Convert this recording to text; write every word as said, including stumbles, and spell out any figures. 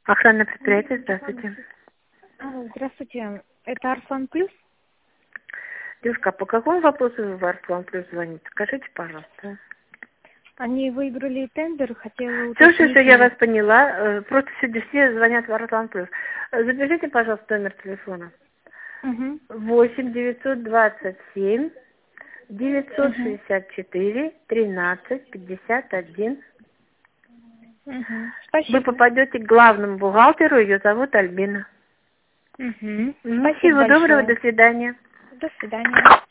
Охранное предприятие, здравствуйте. Здравствуйте, это Арслан Плюс? Девушка, а по какому вопросу вы в Арслан Плюс звоните? Скажите, пожалуйста. Они выиграли тендер, хотела Все, все, уточнить... все, я вас поняла. Э, Просто сегодня все звонят в Арслан Плюс. Э, Запишите, пожалуйста, номер телефона. Угу. восемь девятьсот двадцать семь девятьсот Угу. шестьдесят четыре тринадцать пятьдесят один. Угу. Вы Спасибо. попадете к главному бухгалтеру, ее зовут Альбина. Угу. Ну, Спасибо всего доброго, большое. до свидания. До свидания.